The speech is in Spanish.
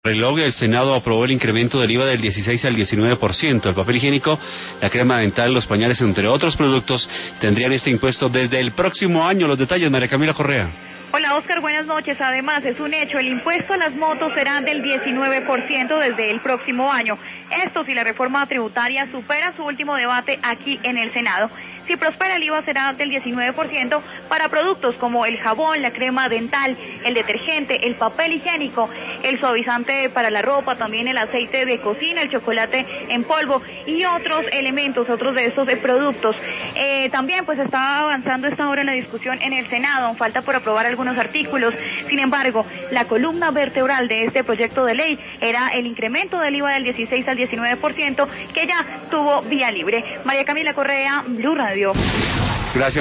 Reloj, el Senado aprobó el incremento del IVA del 16 al 19%. El papel higiénico, la crema dental, los pañales, entre otros productos, tendrían este impuesto desde el próximo año. Los detalles, María Camila Correa. Hola Oscar, buenas noches. Además, es un hecho, el impuesto a las motos será del 19% desde el próximo año. Esto si la reforma tributaria supera su último debate aquí en el Senado. Si prospera, el IVA será del 19% para productos como el jabón, la crema dental, el detergente, el papel higiénico, el suavizante para la ropa, también el aceite de cocina, el chocolate en polvo y otros elementos, otros de estos productos. También pues está avanzando esta hora en la discusión en el Senado, falta por aprobar algunos artículos. Sin embargo, la columna vertebral de este proyecto de ley era el incremento del IVA del 16 al 19% que ya tuvo vía libre. María Camila Correa, Blue Radio. Gracias.